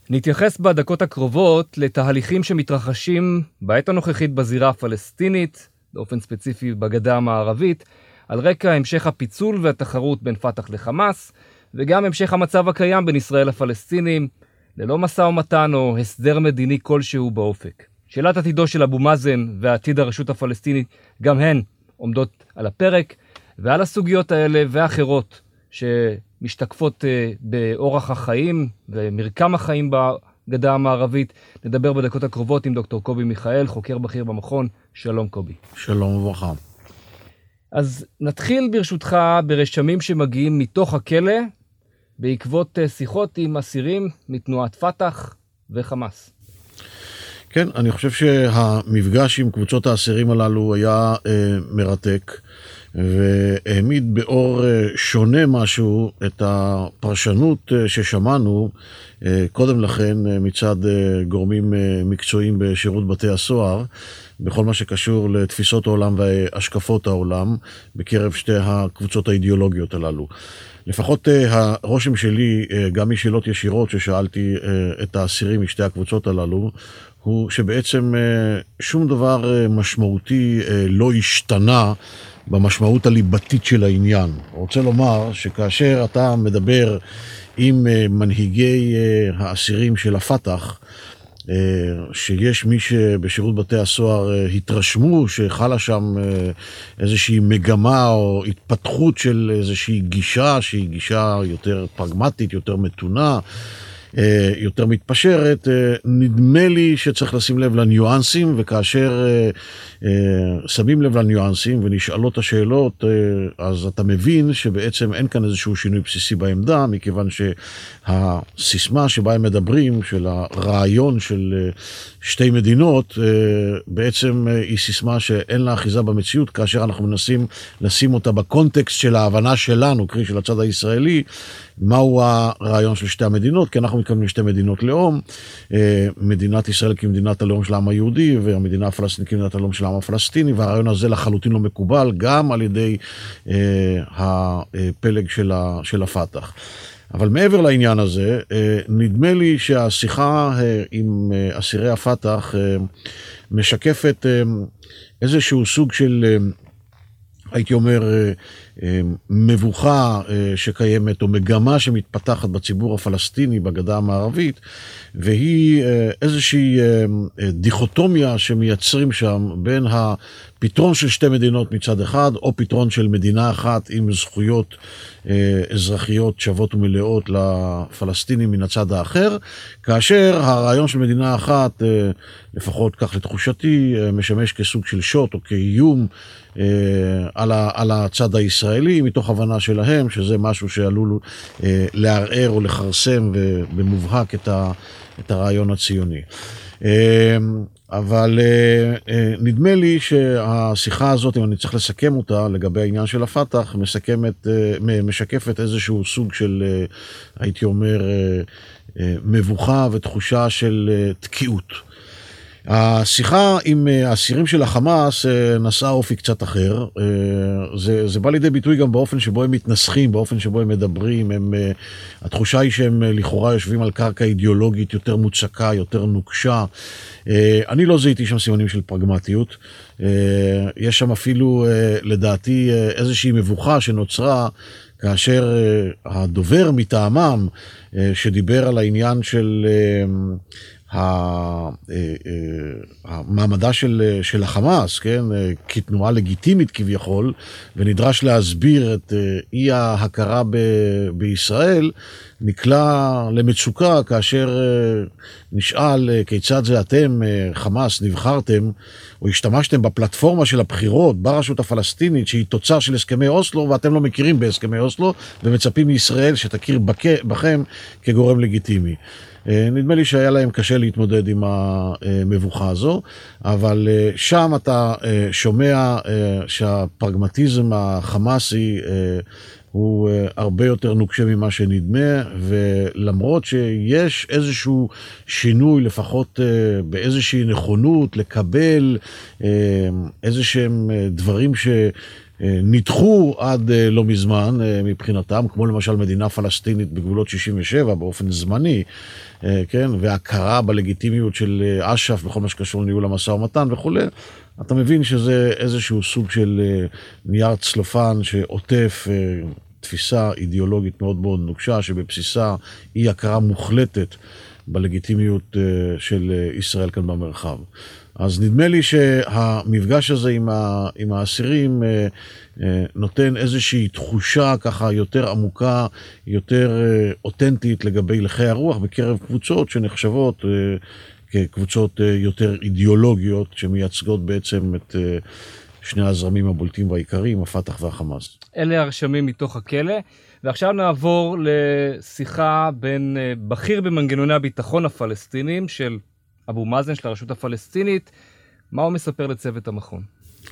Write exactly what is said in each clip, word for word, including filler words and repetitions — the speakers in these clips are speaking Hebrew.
נתייחס בדקות הקרובות לתהליכים שמתרחשים בעת הנוכחית בזירה הפלסטינית, באופן ספציפי בגדה המערבית, על רקע המשך הפיצול והתחרות בין פתח לחמאס, וגם המשך המצב הקיים בין ישראל לפלסטינים, ללא משא ומתן או הסדר מדיני כלשהו באופק. שאלת עתידו של אבו מאזן ועתיד הרשות הפלסטינית גם הן עומדות על הפרק, ועל הסוגיות האלה ואחרות שמשתקפות באורח החיים ומרקם החיים בגדה המערבית, נדבר בדקות הקרובות עם דוקטור קובי מיכאל, חוקר בכיר במכון. שלום קובי. שלום וברכה. אז נתחיל ברשותך ברשמים שמגיעים מתוך הכלא, בעקבות שיחות עם אסירים מתנועת פתח וחמאס. כן, אני חושב שהמפגש עם קבוצות האסירים הללו היה אה, מרתק, והעמיד באור אה, שונה משהו את הפרשנות אה, ששמענו אה, קודם לכן אה, מצד אה, גורמים אה, מקצועיים בשירות בתי הסוהר, בכל מה שקשור לתפיסות העולם והשקפות העולם בקרב שתי הקבוצות האידיאולוגיות הללו. לפחות הרושם שלי, גם משאלות ישירות ששאלתי את האסירים משתי הקבוצות הללו, הוא שבעצם שום דבר משמעותי לא השתנה במשמעות הליבתית של העניין. אני רוצה לומר שכאשר אתה מדבר עם מנהיגי האסירים של הפתח, שיש מי שבשירות בתי הסוהר התרשמו שחלה שם איזושהי מגמה או התפתחות של איזושהי גישה שהיא גישה יותר פרגמטית, יותר מתונה, יותר מתפשרת. נדמה לי שצריך לשים לב לניואנסים, וכאשר שמים לב לניואנסים ונשאלות השאלות, אז אתה מבין שבעצם אין כאן איזשהו שינוי בסיסי בעמדה, מכיוון שהסיסמה שבה הם מדברים, של הרעיון של שתי מדינות, בעצם היא סיסמה שאין לה אחיזה במציאות, כאשר אנחנו מנסים לשים אותה בקונטקסט של ההבנה שלנו, קרי של הצד הישראלי, מהו הרעיון של שתי המדינות, כי אנחנו מתכוונים לשתי מדינות לאום, מדינת ישראל כמדינת הלאום של העם היהודי, והמדינה הפלסטינית כמדינת הלאום של העם הפלסטיני, והרעיון הזה לחלוטין לא מקובל, גם על ידי הפלג של הפתח. אבל מעבר לעניין הזה, נדמה לי שהשיחה עם אסירי הפתח משקפת איזשהו סוג של, הייתי אומר, מבוכה שקיימת או מגמה שמתפתחת בציבור הפלסטיני בגדה המערבית, והיא איזושהי דיכוטומיה שמייצרים שם בין הפתרון של שתי מדינות מצד אחד, או פתרון של מדינה אחת עם זכויות אזרחיות שוות ומלאות לפלסטינים מן הצד האחר, כאשר הרעיון של מדינה אחת, לפחות כך לתחושתי, משמש כסוג של שוט או כאיום על, ה, על הצד הישראלי, מתוך הבנה שלהם שזה משהו שעלול לערער או לחרסם במובהק את, ה, את הרעיון הציוני. אבל נדמה לי שהשיחה הזאת, אם אני צריך לסכם אותה לגבי העניין של הפתח, מסכמת, משקפת איזשהו סוג של, הייתי אומר, מבוכה ותחושה של תקיעות. השיחה עם האסירים של החמאס נשאה אופי קצת אחר. זה, זה בא לידי ביטוי גם באופן שבו הם מתנסחים, באופן שבו הם מדברים. הם, התחושה היא שהם לכאורה יושבים על קרקע אידיאולוגית יותר מוצקה, יותר נוקשה. אני לא זיהיתי שם סימנים של פרגמטיות. יש שם אפילו, לדעתי, איזושהי מבוכה שנוצרה כאשר הדובר מטעמם, שדיבר על העניין של המעמדה של, של החמאס, כן, כתנועה לגיטימית כביכול, ונדרש להסביר את אי ההכרה ב, בישראל, נקלע למצוקה כאשר נשאל כיצד זה אתם, חמאס, נבחרתם או השתמשתם בפלטפורמה של הבחירות ברשות הפלסטינית שהיא תוצר של הסכמי אוסלו, ואתם לא מכירים בהסכמי אוסלו ומצפים מישראל שתכיר בכם כגורם לגיטימי. נדמה לי שהיה להם קשה להתמודד עם המבוכה הזו, אבל שם אתה שומע שהפרגמטיזם החמאסי הוא הרבה יותר נוקשה ממה שנדמה, ולמרות שיש איזשהו שינוי, לפחות באיזושהי נכונות לקבל איזשהם דברים ש... נדחו עד לא מזמן מבחינתם, כמו למשל מדינה פלסטינית בגבולות שישים ושבע באופן זמני, כן, והכרה בלגיטימיות של אש"ף בכל מה שקשור לניהול המשא ומתן וכו'. אתה מבין שזה איזשהו סוג של נייר צלופן שעוטף תפיסה אידיאולוגית מאוד מאוד נוקשה, שבבסיסה היא הכרה מוחלטת בלגיטימיות של ישראל כאן במרחב. אז נדמה לי שהמפגש הזה עם, ה, עם האסירים נותן איזושהי תחושה ככה יותר עמוקה, יותר אותנטית לגבי הלכי הרוח בקרב קבוצות שנחשבות כקבוצות יותר אידיאולוגיות, שמייצגות בעצם את שני הזרמים הבולטים והעיקריים, הפתח והחמאס. אלה הרשמים מתוך הכלא, ועכשיו נעבור לשיחה בין בכיר במנגנוני הביטחון הפלסטינים של אבו מאזן של הרשות הפלסטינית. מה הוא מספר לצוות המכון?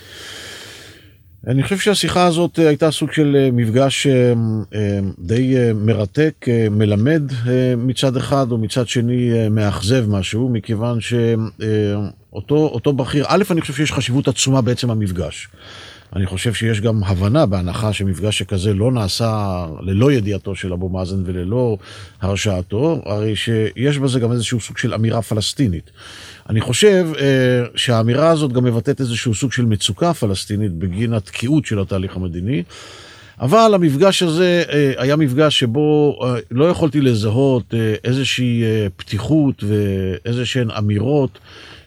אני חושב שהשיחה הזאת הייתה סוג של מפגש די מרתק, מלמד מצד אחד, ומצד שני מאכזב משהו, מכיוון שאותו אותו בכיר, א', אני חושב שיש חשיבות עצומה בעצם המפגש. אני חושב שיש גם הבנה בהנחה שמפגש שכזה לא נעשה ללא ידיעתו של אבו מאזן וללא הרשעתו, הרי שיש בזה גם איזשהו סוג של אמירה פלסטינית. אני חושב אה, שהאמירה הזאת גם מבטאת איזשהו סוג של מצוקה פלסטינית בגין התקיעות של התהליך המדיני, אבל המפגש הזה אה, היה מפגש שבו אה, לא יכולתי לזהות אה, איזושהי אה, פתיחות ואיזשהן אמירות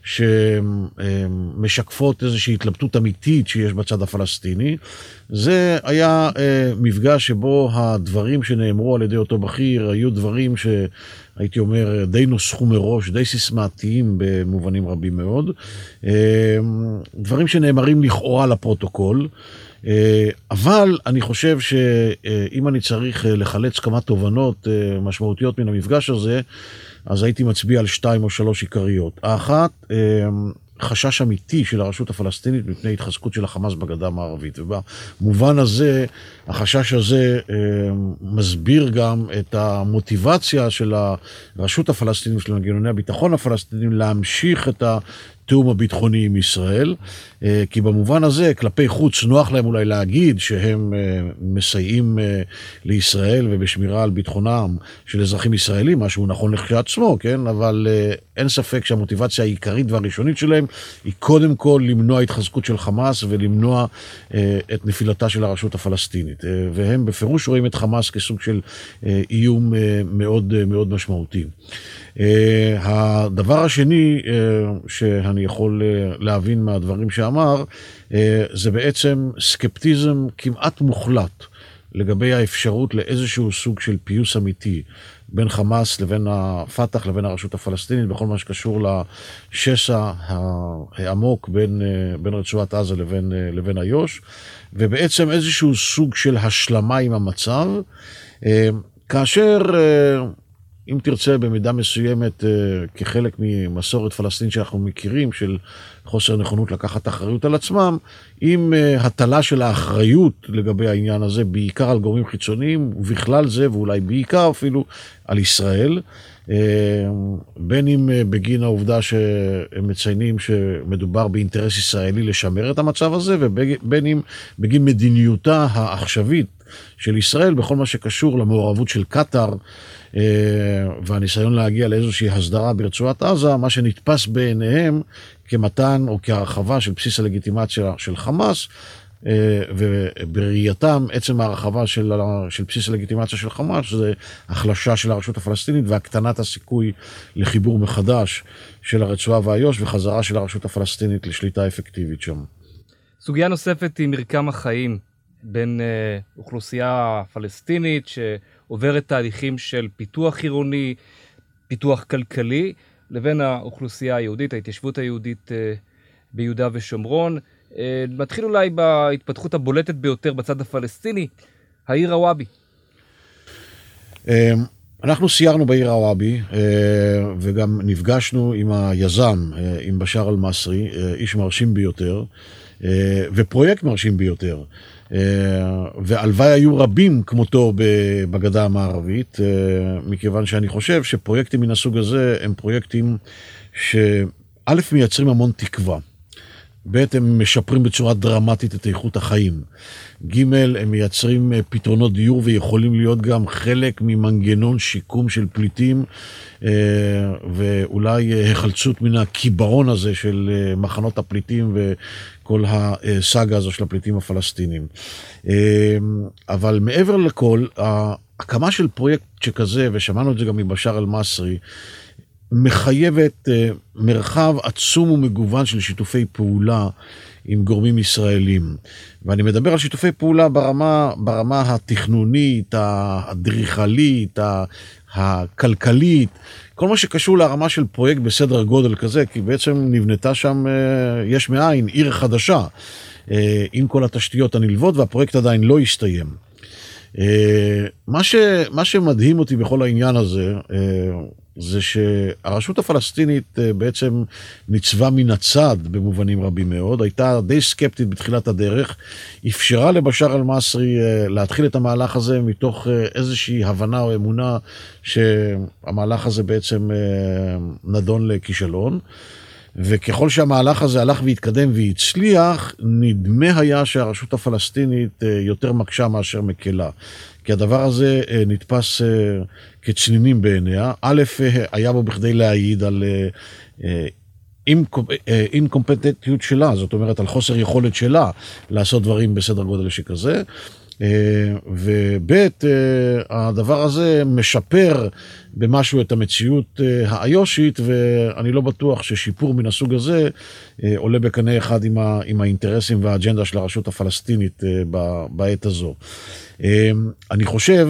שמשקפות איזושהי התלבטות אמיתית שיש בצד הפלסטיני. זה היה מפגש שבו הדברים שנאמרו על ידי אותו בכיר היו דברים שהייתי אומר די נוסחו מראש, די סיסמאתיים במובנים רבים מאוד. דברים שנאמרים לכאורה לפרוטוקול. אבל אני חושב שאם אני צריך לחלץ כמה תובנות משמעותיות מן המפגש הזה, אז הייתי מצביע על שתיים או שלוש עיקריות. האחת, חשש אמיתי של הרשות הפלסטינית מפני התחזקות של החמאס בגדה המערבית. ובמובן הזה, החשש הזה מסביר גם את המוטיבציה של הרשות הפלסטינית, של מנגנוני הביטחון הפלסטינים, להמשיך את התיאום הביטחוני עם ישראל, כי במובן הזה, כלפי חוץ, נוח להם אולי להגיד שהם מסייעים לישראל ובשמירה על ביטחונם של אזרחים ישראלים, משהו נכון לכשעצמו, כן? אבל אין ספק שהמוטיבציה העיקרית והראשונית שלהם היא קודם כל למנוע התחזקות של חמאס ולמנוע את נפילתה של הרשות הפלסטינית. והם בפירוש רואים את חמאס כסוג של איום מאוד מאוד משמעותי. הדבר השני שאני יכול להבין מהדברים שאמר, זה בעצם סקפטיזם כמעט מוחלט לגבי האפשרות לאיזשהו סוג של פיוס אמיתי בין חמאס לבין הפתח לבין הרשות הפלסטינית, בכל מה שקשור לשסע העמוק בין, בין רצועת עזה לבין, לבין איו"ש, ובעצם איזשהו סוג של השלמה עם המצב, כאשר אם תרצה במידה מסוימת כחלק ממסורת פלסטינית שאנחנו מכירים של חוסר נכונות לקחת אחריות על עצמם, עם הטלה של האחריות לגבי העניין הזה בעיקר על גורמים חיצוניים, ובכלל זה ואולי בעיקר אפילו על ישראל, בין אם בגין העובדה שהם מציינים שמדובר באינטרס ישראלי לשמר את המצב הזה, ובין אם בגין מדיניותה העכשווית של ישראל בכל מה שקשור למעורבות של קטר, והניסיון להגיע לאיזושהי הסדרה ברצועת עזה, מה שנתפס בעיניהם כמתן או כהרחבה של בסיס הלגיטימציה של חמאס, ובראייתם עצם ההרחבה של, של בסיס הלגיטימציה של חמאס זה החלשה של הרשות הפלסטינית והקטנת הסיכוי לחיבור מחדש של הרצועה והיו"ש וחזרה של הרשות הפלסטינית לשליטה אפקטיבית שם. סוגיה נוספת היא מרקם החיים בין uh, אוכלוסייה פלסטינית שעוברת תהליכים של פיתוח עירוני, פיתוח כלכלי, לבין האוכלוסייה היהודית, ההתיישבות היהודית uh, ביהודה ושומרון. Uh, מתחיל אולי בהתפתחות הבולטת ביותר בצד הפלסטיני, העיר רוואבי. Um, אנחנו סיירנו בעיר רוואבי, uh, וגם נפגשנו עם היזם, uh, עם בשאר אל-מסרי, uh, איש מרשים ביותר, uh, ופרויקט מרשים ביותר. והלוואי היו רבים כמותו בגדה המערבית, מכיוון שאני חושב שפרויקטים מן הסוג הזה הם פרויקטים שא' מייצרים המון תקווה. ב' הם משפרים בצורה דרמטית את איכות החיים. ג' הם מייצרים פתרונות דיור ויכולים להיות גם חלק ממנגנון שיקום של פליטים, ואולי החלצות מן הקיבעון הזה של מחנות הפליטים וכל הסאגה הזו של הפליטים הפלסטינים. אבל מעבר לכל, ההקמה של פרויקט שכזה, ושמענו את זה גם מבשאר אל-מסרי, מחייבת מרחב עצום ומגוון של שיתופי פעולה עם גורמים ישראלים. ואני מדבר על שיתופי פעולה ברמה, ברמה התכנונית, האדריכלית, הכלכלית, כל מה שקשור לרמה של פרויקט בסדר גודל כזה, כי בעצם נבנתה שם יש מאין עיר חדשה, עם כל התשתיות הנלוות, והפרויקט עדיין לא הסתיים. מה ש, מה שמדהים אותי בכל העניין הזה, זה שהרשות הפלסטינית בעצם ניצבה מן הצד במובנים רבים מאוד, הייתה די סקפטית בתחילת הדרך, אפשרה לבשאר אל-מסרי להתחיל את המהלך הזה מתוך איזושהי הבנה או אמונה שהמהלך הזה בעצם נדון לכישלון, וככל שהמהלך הזה הלך והתקדם והצליח, נדמה היה שהרשות הפלסטינית יותר מקשה מאשר מקלה. כי הדבר הזה נתפס כצנינים בעיניה. א', היה בו בכדי להעיד על אינקומפטנטיות שלה, זאת אומרת על חוסר יכולת שלה לעשות דברים בסדר גודל שכזה. וב' הדבר הזה משפר במשהו את המציאות האיושית, ואני לא בטוח ששיפור מן הסוג הזה עולה בקנה אחד עם, ה, עם האינטרסים והאג'נדה של הרשות הפלסטינית בעת הזו. אני חושב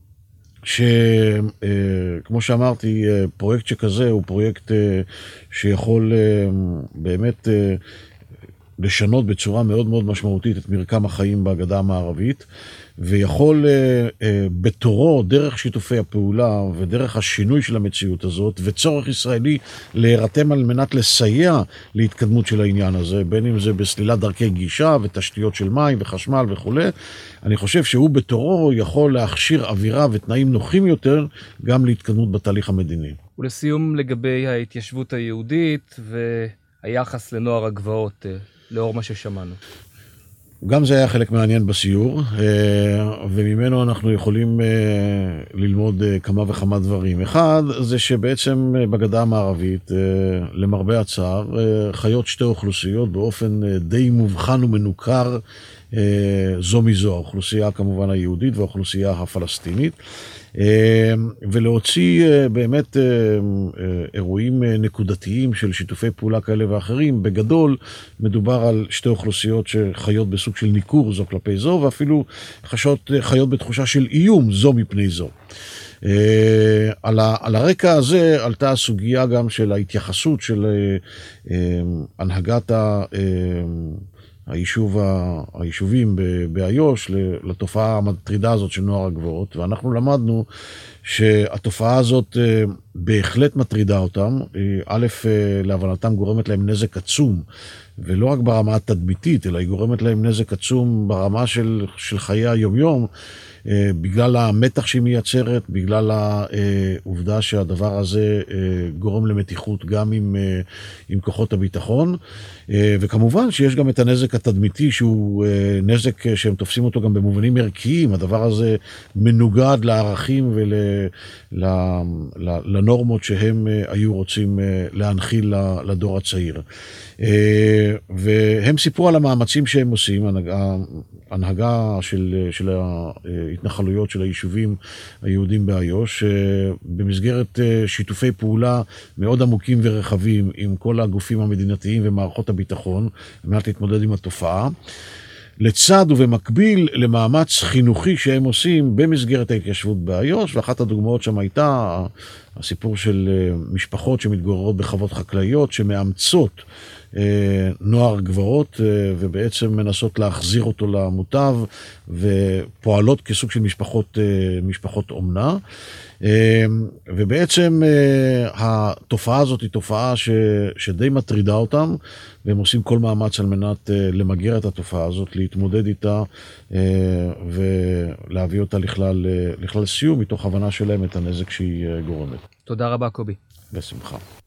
שכמו שאמרתי, פרויקט שכזה הוא פרויקט שיכול באמת לשנות בצורה מאוד מאוד משמעותית את מרקם החיים בגדה המערבית, ויכול בתורו, דרך שיתופי הפעולה ודרך השינוי של המציאות הזאת, וצורך ישראלי להירתם על מנת לסייע להתקדמות של העניין הזה, בין אם זה בסלילת דרכי גישה ותשתיות של מים וחשמל וכו'. אני חושב שהוא בתורו יכול להכשיר אווירה ותנאים נוחים יותר גם להתקדמות בתהליך המדיני. ולסיום לגבי ההתיישבות היהודית והיחס לנוער הגבעות, לאור מה ששמענו. גם זה היה חלק מעניין בסיור, וממנו אנחנו יכולים ללמוד כמה וכמה דברים. אחד, זה שבעצם בגדה המערבית, למרבה הצער, חיות שתי אוכלוסיות באופן די מובחן ומנוכר זו מזו, האוכלוסייה כמובן היהודית והאוכלוסייה הפלסטינית. ולהוציא באמת אירועים נקודתיים של שיתופי פעולה כאלה ואחרים, בגדול מדובר על שתי אוכלוסיות שחיות בסוג של ניכור זו כלפי זו, ואפילו חשות, חיות בתחושה של איום זו מפני זו. על, ה, על הרקע הזה עלתה הסוגיה גם של ההתייחסות של הנהגת ה... היישוב, היישובים באיו"ש לתופעה המטרידה הזאת של נוער הגבעות, ואנחנו למדנו שהתופעה הזאת בהחלט מטרידה אותם. א', להבנתם גורמת להם נזק עצום, ולא רק ברמה התדמיתית, אלא היא גורמת להם נזק עצום ברמה של, של חיי היום-יום, בגלל המתח שהיא מייצרת, בגלל העובדה שהדבר הזה גורם למתיחות גם עם, עם כוחות הביטחון, וכמובן שיש גם את הנזק התדמיתי שהוא נזק שהם תופסים אותו גם במובנים ערכיים. הדבר הזה מנוגד לערכים ולנורמות שהם היו רוצים להנחיל לדור הצעיר. והם סיפרו על המאמצים שהם עושים, הנהגה של, של ההתנחלויות של היישובים היהודים באיו"ש, במסגרת שיתופי פעולה מאוד עמוקים ורחבים עם כל הגופים המדינתיים ומערכות הביטחון, על מנת להתמודד עם התופעה. לצד ובמקביל למאמץ חינוכי שהם עושים במסגרת ההתיישבות באיו"ש, ואחת הדוגמאות שם הייתה הסיפור של משפחות שמתגוררות בחוות חקלאיות, שמאמצות נוער גבעות ובעצם מנסות להחזיר אותו למוטב, ופועלות כסוג של משפחות, משפחות אומנה. ובעצם התופעה הזאת היא תופעה ש, שדי מטרידה אותם, והם עושים כל מאמץ על מנת למגר את התופעה הזאת, להתמודד איתה ולהביא אותה לכלל, לכלל סיום, מתוך הבנה שלהם את הנזק שהיא גורמת. תודה רבה, קובי. בשמחה.